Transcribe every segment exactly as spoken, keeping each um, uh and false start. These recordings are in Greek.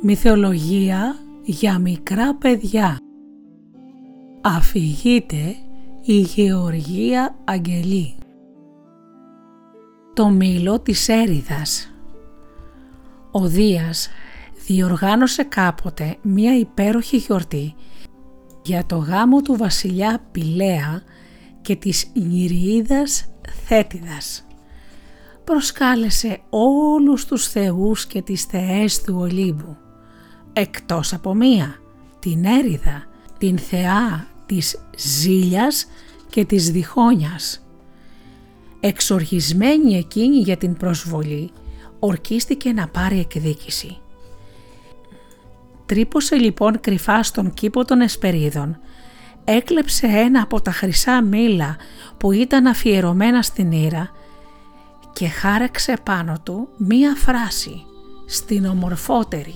Μυθολογία για μικρά παιδιά. Αφηγείται η Γεωργία Αγγελή. Το μήλο της Έριδας. Ο Δίας διοργάνωσε κάποτε μία υπέροχη γιορτή για το γάμο του βασιλιά Πηλαία και της Νηριίδας Θέτιδας. Προσκάλεσε όλους τους θεούς και τις θεές του Ολύμπου, εκτός από μία, την Έριδα, την θεά της ζήλιας και της διχόνιας. Εξοργισμένη εκείνη για την προσβολή, ορκίστηκε να πάρει εκδίκηση. Τρύπωσε λοιπόν κρυφά στον κήπο των Εσπερίδων, έκλεψε ένα από τα χρυσά μήλα που ήταν αφιερωμένα στην Ήρα και χάραξε πάνω του μία φράση «Στην ομορφότερη».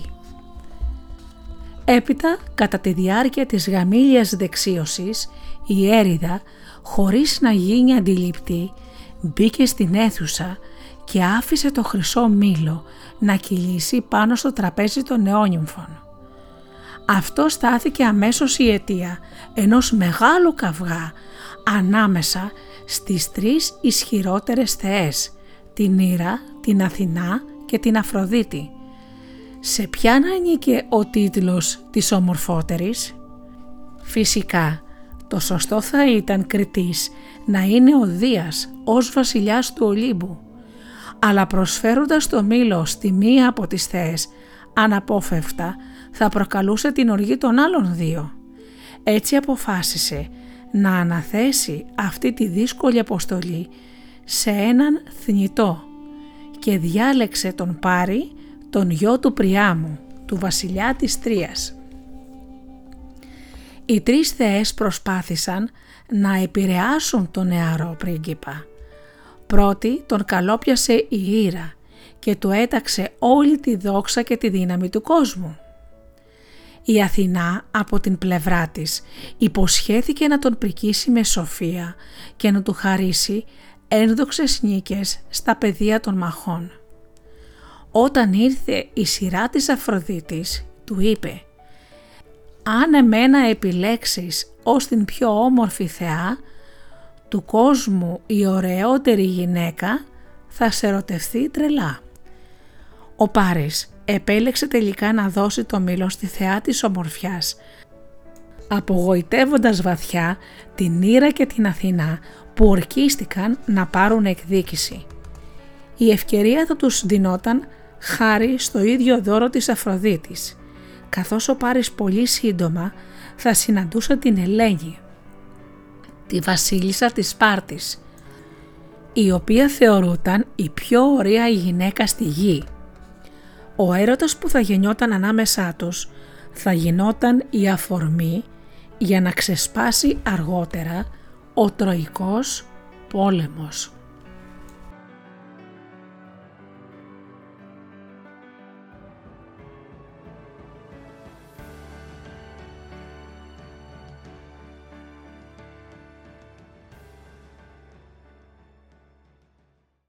Έπειτα, κατά τη διάρκεια της γαμήλιας δεξίωσης, η Έριδα, χωρίς να γίνει αντιληπτή, μπήκε στην αίθουσα και άφησε το χρυσό μήλο να κυλήσει πάνω στο τραπέζι των νεόνυμφων. Αυτό στάθηκε αμέσως η αιτία ενός μεγάλου καυγά ανάμεσα στις τρεις ισχυρότερες θεές, την Ήρα, την Αθηνά και την Αφροδίτη. Σε ποιαν ανήκε ο τίτλος της ομορφότερης? Φυσικά, το σωστό θα ήταν κριτής να είναι ο Δίας ως βασιλιάς του Ολύμπου, αλλά προσφέροντας το μήλο στη μία από τις θεές, αναπόφευκτα θα προκαλούσε την οργή των άλλων δύο. Έτσι αποφάσισε να αναθέσει αυτή τη δύσκολη αποστολή σε έναν θνητό και διάλεξε τον Πάρη, τον γιο του Πριάμου, του βασιλιά της Τρίας. Οι τρεις θεές προσπάθησαν να επηρεάσουν τον νεαρό πρίγκιπα. Πρώτη τον καλόπιασε η Ήρα και του έταξε όλη τη δόξα και τη δύναμη του κόσμου. Η Αθηνά από την πλευρά της υποσχέθηκε να τον πρικήσει με σοφία και να του χαρίσει ένδοξες νίκες στα πεδία των μαχών. Όταν ήρθε η σειρά της Αφροδίτης, του είπε «Αν εμένα επιλέξεις ως την πιο όμορφη θεά, του κόσμου η ωραιότερη γυναίκα θα σε ερωτευτεί τρελά». Ο Πάρης επέλεξε τελικά να δώσει το μήλο στη θεά της ομορφιάς, απογοητεύοντας βαθιά την Ήρα και την Αθηνά που ορκίστηκαν να πάρουν εκδίκηση. Η ευκαιρία θα τους δινόταν χάρη στο ίδιο δώρο της Αφροδίτης, καθώς ο Πάρης πολύ σύντομα θα συναντούσε την Ελένη, τη βασίλισσα της Σπάρτης, η οποία θεωρούταν η πιο ωραία γυναίκα στη γη. Ο έρωτας που θα γεννιόταν ανάμεσά τους θα γινόταν η αφορμή για να ξεσπάσει αργότερα ο Τροϊκός πόλεμος.